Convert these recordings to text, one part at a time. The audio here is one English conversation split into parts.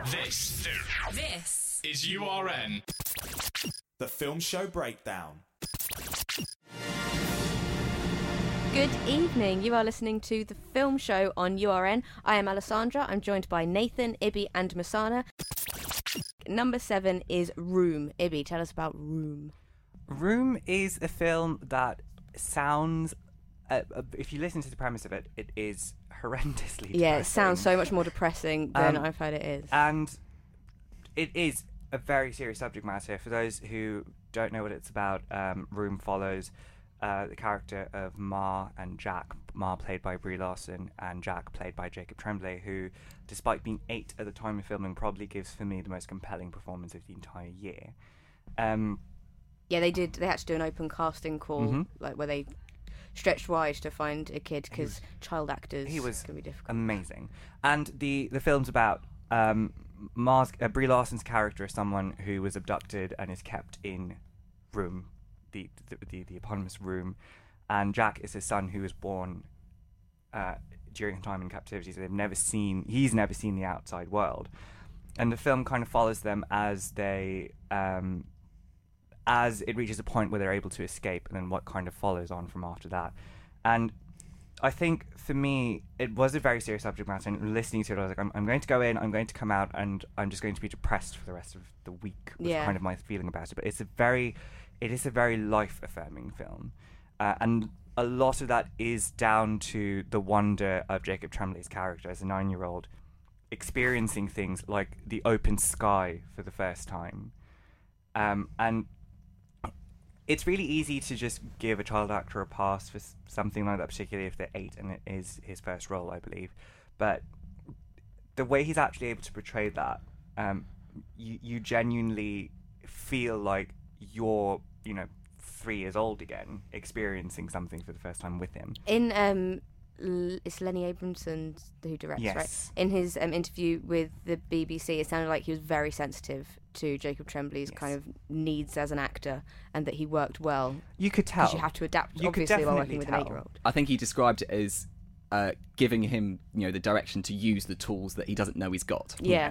This is URN. The Film Show Breakdown. Good evening. You are listening to The Film Show on URN. I am Alessandra. I'm joined by Nathan, Ibby and Masana. Number 7 is Room. Ibby, tell us about Room. Room is a film that sounds... if you listen to the premise of it, it is horrendously depressing. Yeah, it sounds so much more depressing than I've heard it is. And it is a very serious subject matter. For those who don't know what it's about, Room follows the character of Ma and Jack. Ma played by Brie Larson and Jack played by Jacob Tremblay, who, despite being 8 at the time of filming, probably gives for me the most compelling performance of the entire year. Yeah, they did. They had to do an open casting call, like where they stretched wide to find a kid because child actors can be difficult. Amazing. And the film's about Brie Larson's character is someone who was abducted and is kept in Room, the eponymous Room, and Jack is his son who was born during time in captivity, so he's never seen the outside world. And the film kind of follows them as they as it reaches a point where they're able to escape, and then what kind of follows on from after that. And I think, for me, it was a very serious subject matter, and listening to it, I was like, I'm going to go in, I'm going to come out, and I'm just going to be depressed for the rest of the week, was kind of my feeling about it. But it is a very life-affirming film. And a lot of that is down to the wonder of Jacob Tremblay's character as a 9-year-old, experiencing things like the open sky for the first time. And it's really easy to just give a child actor a pass for something like that, particularly if they're 8 and it is his first role, I believe. But the way he's actually able to portray that, you genuinely feel like you're, 3 years old again, experiencing something for the first time with him. In it's Lenny Abramson who directs, right? In his interview with the BBC, it sounded like he was very sensitive to Jacob Tremblay's kind of needs as an actor, and that he worked well. You could tell. Because you have to adapt, obviously, while working with an 8-year-old. I think he described it as giving him, the direction to use the tools that he doesn't know he's got. Yeah.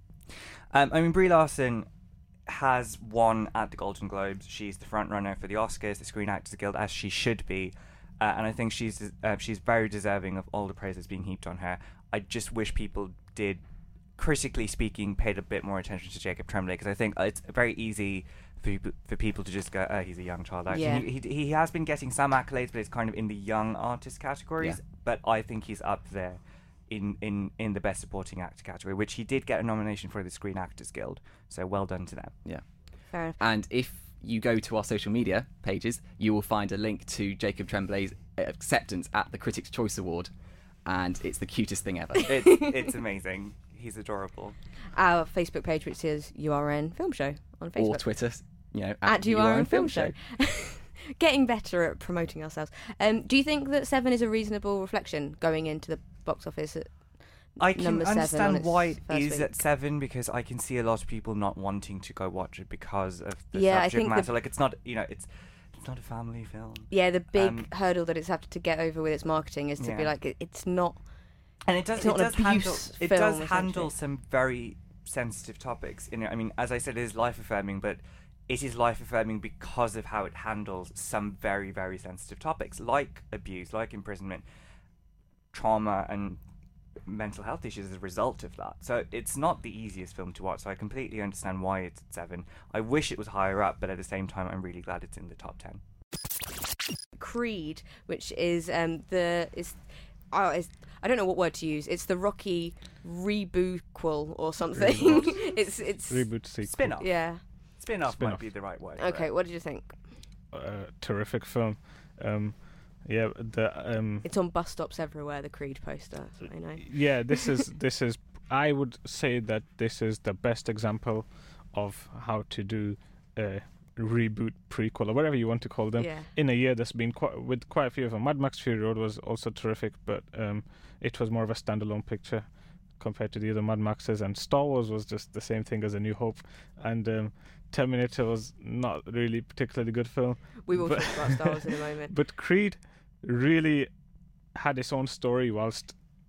Brie Larson has won at the Golden Globes. She's the front runner for the Oscars, the Screen Actors Guild, as she should be. And I think she's very deserving of all the praise that's being heaped on her. I just wish people did, critically speaking, paid a bit more attention to Jacob Tremblay, because I think it's very easy for people to just go, oh, he's a young child actor. Yeah. He has been getting some accolades, but it's kind of in the young artist categories. Yeah. But I think he's up there in the Best Supporting Actor category, which he did get a nomination for the Screen Actors Guild. So well done to them. Yeah. Fair enough. And if you go to our social media pages, you will find a link to Jacob Tremblay's acceptance at the Critics' Choice Award, and it's the cutest thing ever. It's amazing. He's adorable. Our Facebook page, which is URN Film Show on Facebook. Or Twitter, at URN Film Show. Getting better at promoting ourselves. Do you think that 7 is a reasonable reflection going into the box office at I can number 7 understand why it is week? at 7, because I can see a lot of people not wanting to go watch it because of the I subject think matter. It's not, it's not a family film. Yeah, the big hurdle that it's had to get over with its marketing is to be like, it's not. And it does handle some very sensitive topics. As I said, it is life affirming, but it is life affirming because of how it handles some very, very sensitive topics, like abuse, like imprisonment, trauma, and mental health issues as a result of that. So it's not the easiest film to watch, so I completely understand why it's at 7. I wish it was higher up, but at the same time I'm really glad it's in the top 10. Creed, which is I don't know what word to use. It's the Rocky rebootquel or something. it's reboot sequel. Spin-off. Yeah. Spin-off might be the right word. Okay, what did you think? Terrific film. It's on bus stops everywhere, the Creed poster, I know. Yeah, this is I would say that this is the best example of how to do a reboot, prequel, or whatever you want to call them, in a year that's been with quite a few of them. Mad Max Fury Road was also terrific, but it was more of a standalone picture compared to the other Mad Maxes, and Star Wars was just the same thing as A New Hope, and Terminator was not really a particularly good film. We will talk about Star Wars in a moment. But Creed really had its own story whilst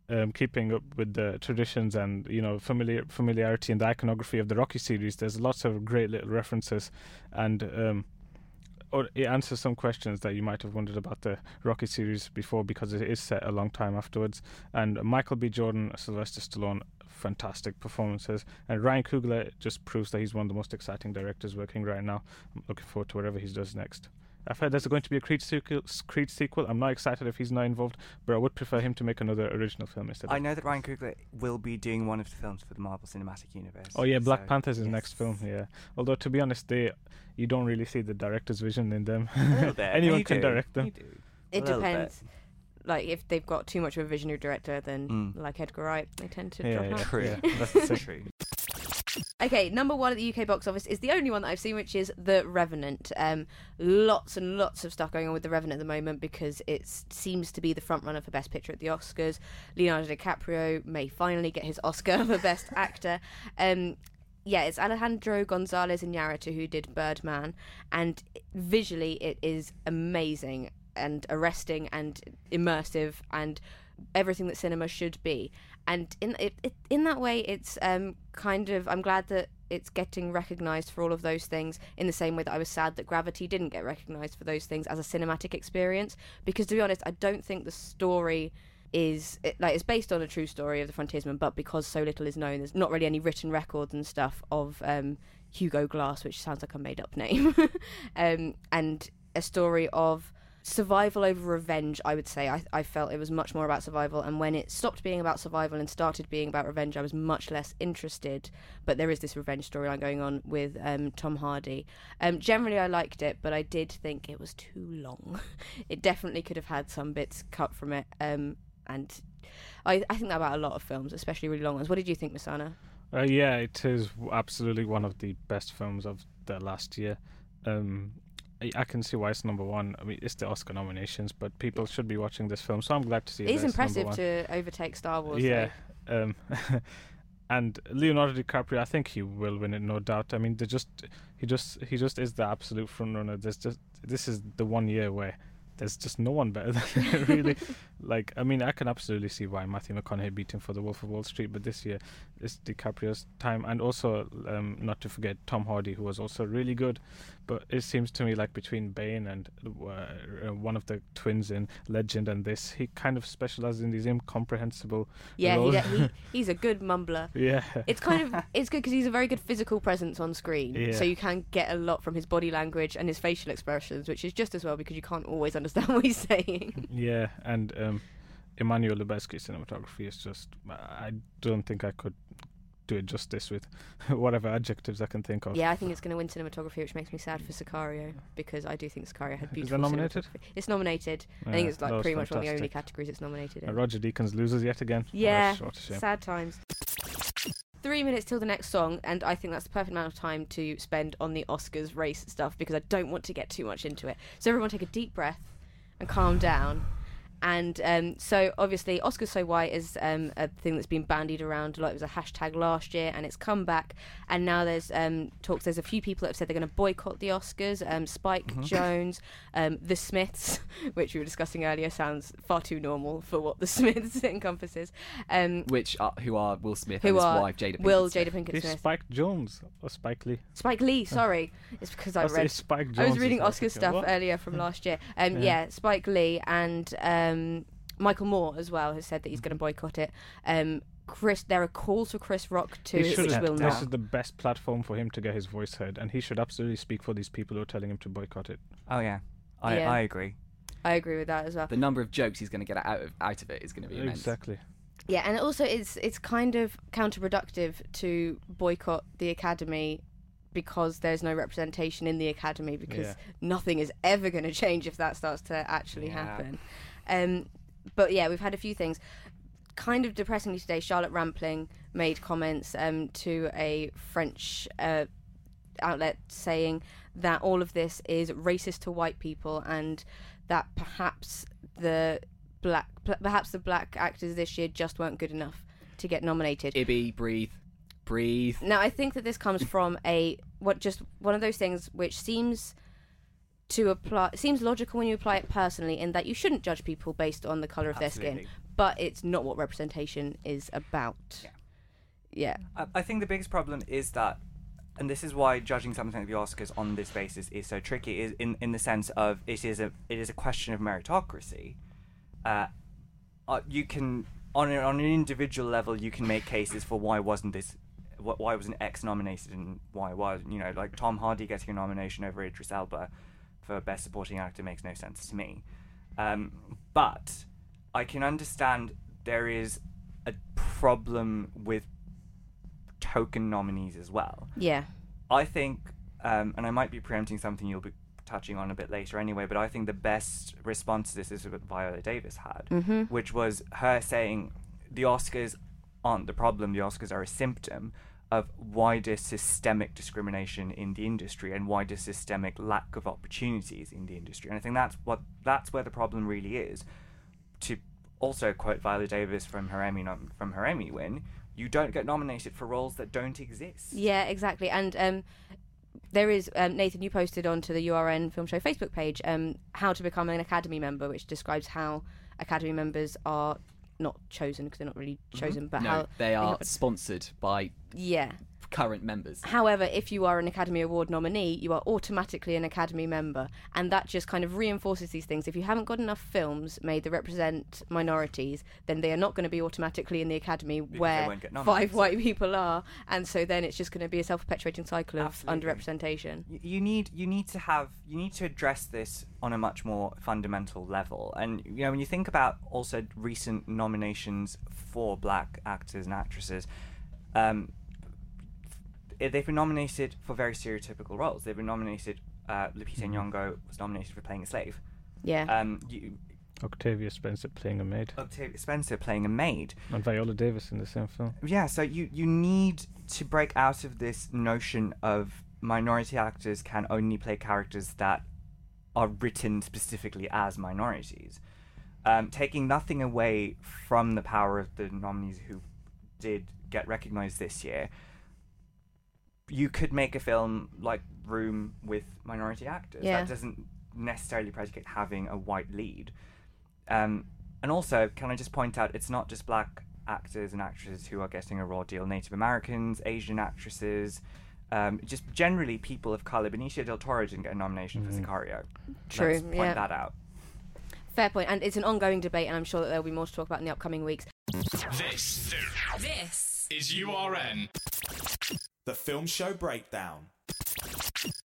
keeping up with the traditions and familiarity and the iconography of the Rocky series. There's lots of great little references, and it answers some questions that you might have wondered about the Rocky series before, because it is set a long time afterwards. And Michael B. Jordan, Sylvester Stallone, fantastic performances, and Ryan Coogler just proves that he's one of the most exciting directors working right now. I'm looking forward to whatever he does next. I've heard there's going to be a Creed sequel. I'm not excited if he's not involved, but I would prefer him to make another original film instead. I know that Ryan Coogler will be doing one of the films for the Marvel Cinematic Universe. Oh yeah, Black Panther's his next film. Yeah, although to be honest, you don't really see the director's vision in them. A little bit. Anyone can direct them. It depends. Like, if they've got too much of a visionary director, then like Edgar Wright, they tend to drop out. True. Yeah, that's true. Okay, number one at the UK box office is the only one that I've seen, which is The Revenant. Lots and lots of stuff going on with The Revenant at the moment, because it seems to be the front runner for Best Picture at the Oscars. Leonardo DiCaprio may finally get his Oscar for Best Actor. It's Alejandro González Iñárritu who did Birdman, and visually it is amazing and arresting and immersive and everything that cinema should be. And in that way, it's I'm glad that it's getting recognised for all of those things, in the same way that I was sad that Gravity didn't get recognised for those things as a cinematic experience. Because, to be honest, I don't think the story it's based on a true story of the frontiersman, but because so little is known, there's not really any written records and stuff of Hugo Glass, which sounds like a made-up name, and a story of survival over revenge. I would say I felt it was much more about survival, and when it stopped being about survival and started being about revenge, I was much less interested. But there is this revenge storyline going on with Tom Hardy. Generally I liked it, but I did think it was too long. It definitely could have had some bits cut from it, and I think that about a lot of films, especially really long ones. What did you think, Masana? Yeah, it is absolutely one of the best films of the last year. I can see why it's number one. I mean, it's the Oscar nominations, but people should be watching this film, so I'm glad to see it. It's impressive to overtake Star Wars. Yeah, and Leonardo DiCaprio, I think he will win it, no doubt. I mean, he just is the absolute front runner. This is the 1 year where there's just no one better than him, really. Like, I mean, I can absolutely see why Matthew McConaughey beat him for The Wolf of Wall Street, but this year it's DiCaprio's time. And also, not to forget Tom Hardy, who was also really good. But it seems to me like between Bane and one of the twins in Legend and this, he kind of specializes in these incomprehensible roles. He's a good mumbler. Yeah. It's good because he's a very good physical presence on screen. Yeah. So you can get a lot from his body language and his facial expressions, which is just as well because you can't always understand what he's saying. Yeah, and Emmanuel Lubezki's cinematography is just... I don't think I could do it justice with whatever adjectives I can think of. Yeah, I think it's going to win cinematography, which makes me sad for Sicario, because I do think Sicario had beautiful Is it nominated? It's nominated. I think it's like pretty much one of the only categories it's nominated in. Roger Deakins loses yet again. Yeah, what a shame. Sad times. 3 minutes till the next song, and I think that's the perfect amount of time to spend on the Oscars race stuff, because I don't want to get too much into it. So everyone take a deep breath and calm down. And so obviously Oscars So White is a thing that's been bandied around a lot. It was a hashtag last year and it's come back, and now there's talks. There's a few people that have said they're going to boycott the Oscars. Spike Jonze, The Smiths, which we were discussing earlier, sounds far too normal for what The Smiths encompasses. Who are Will Smith and his wife Jada Pinkett Smith. Is Spike Jonze or Spike Lee? Spike Lee, sorry. It's because I was reading Oscar stuff earlier from last year. Spike Lee and Michael Moore as well has said that he's going to boycott it. There are calls for Chris Rock to which will not. This is the best platform for him to get his voice heard, and he should absolutely speak for these people who are telling him to boycott it. Oh yeah, I agree. I agree with that as well. The number of jokes he's going to get out of it is going to be immense. Exactly. Yeah, and also it's kind of counterproductive to boycott the Academy, because there's no representation in the Academy, because nothing is ever going to change if that starts to actually happen. But yeah, we've had a few things. Kind of depressingly today, Charlotte Rampling made comments to a French outlet saying that all of this is racist to white people, and that perhaps the black actors this year just weren't good enough to get nominated. Ibby, breathe. Now, I think that this comes from one of those things which seems logical when you apply it personally, in that you shouldn't judge people based on the colour of their skin. but it's not what representation is about. Yeah. I think the biggest problem is that, and this is why judging something like the Oscars on this basis is so tricky, is in the sense of it is a question of meritocracy. You can on an individual level you can make cases for why wasn't X nominated and why was, like Tom Hardy getting a nomination over Idris Elba for Best Supporting Actor makes no sense to me. But I can understand there is a problem with token nominees as well. Yeah. I think, and I might be preempting something you'll be touching on a bit later anyway, but I think the best response to this is what Viola Davis had, which was her saying the Oscars aren't the problem, the Oscars are a symptom of wider systemic discrimination in the industry and wider systemic lack of opportunities in the industry. And I think that's where the problem really is. To also quote Viola Davis from her Emmy win, you don't get nominated for roles that don't exist. Yeah, exactly. And there is, Nathan, you posted onto the URN Film Show Facebook page how to become an Academy member, which describes how Academy members are not chosen, because they're not really chosen, but no, how they are sponsored by current members. However, if you are an Academy Award nominee, you are automatically an Academy member, and that just kind of reinforces these things. If you haven't got enough films made that represent minorities, then they are not going to be automatically in the Academy Because where they won't get 5 white people are, and so then it's just going to be a self-perpetuating cycle of Absolutely. underrepresentation. You need to address this on a much more fundamental level. And when you think about also recent nominations for black actors and actresses, they've been nominated for very stereotypical roles. They've been nominated. Lupita Nyong'o was nominated for playing a slave. Yeah. Octavia Spencer playing a maid. Octavia Spencer playing a maid. And Viola Davis in the same film. Yeah, so you need to break out of this notion of minority actors can only play characters that are written specifically as minorities. Taking nothing away from the power of the nominees who did get recognised this year, you could make a film like Room with minority actors. Yeah. That doesn't necessarily predicate having a white lead. And also, can I just point out, it's not just black actors and actresses who are getting a raw deal. Native Americans, Asian actresses, just generally people of colour. Benicio del Toro didn't get a nomination for Sicario. True, Let's point that out. Fair point. And it's an ongoing debate, and I'm sure that there'll be more to talk about in the upcoming weeks. This is URN. The Film Show Breakdown.